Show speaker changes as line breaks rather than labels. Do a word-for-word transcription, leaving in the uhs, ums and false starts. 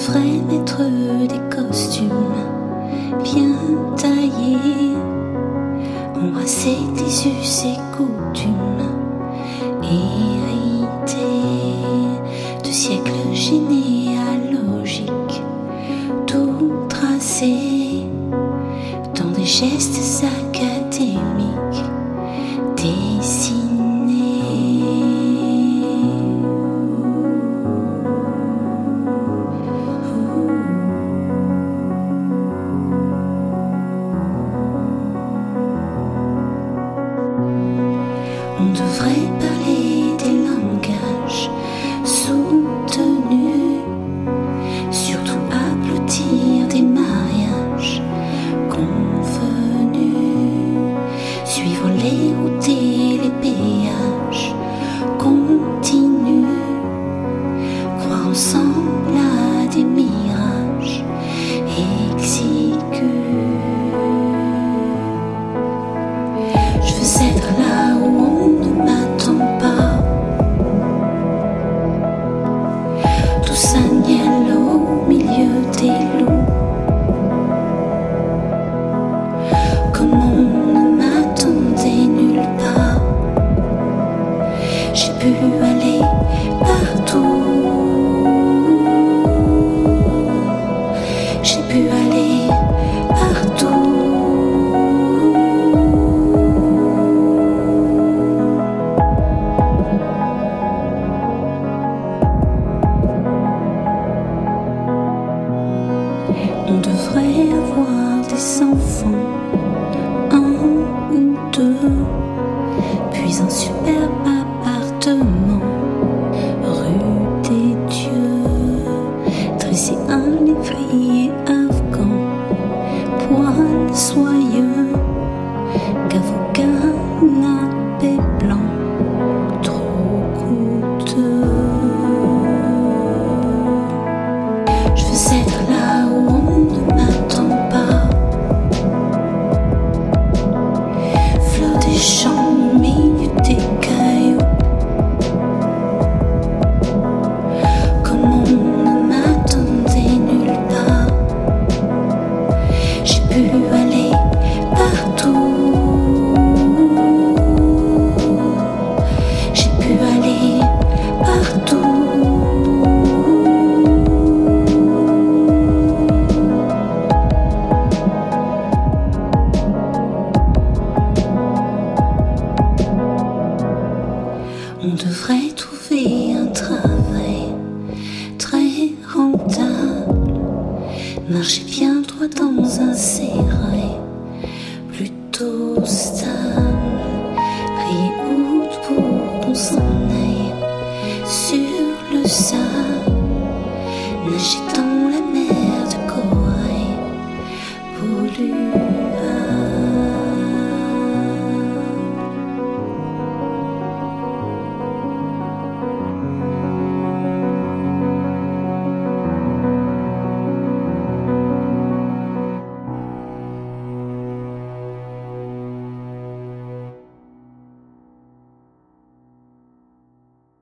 devrait mettre des costumes bien taillés, embrasser des us et coutumes, hériter de siècles généalogiques, tout tracé dans des gestes académiques, dessinés. On devrait parler des langages soutenus, surtout applaudir des mariages convenus, suivre les routes et les péages, continue, croire ensemble à des mirages exigus. Je veux être là où on ne m'attend pas, tous agnelles au milieu des loups, comme on ne m'attendait nulle part. J'ai pu aller partout, j'ai pu aller partout. On devrait avoir des enfants, un ou deux, puis un superbe appartement, rue des Dieux, dresser un lévrier afghan, poil soyeux, qu'avocat nappé blanc, trop coûteux. Je veux être là où on ne m'attend pas, fleur des champs au milieu des cailloux, comme on ne m'attendait nulle part. J'ai pu aller partout, j'ai pu aller partout. On devrait trouver un travail très rentable, marcher bien droit dans un sérail plutôt stable, prier août pour qu'on s'en aille sur le sable, nager dans la mer de corail polluée.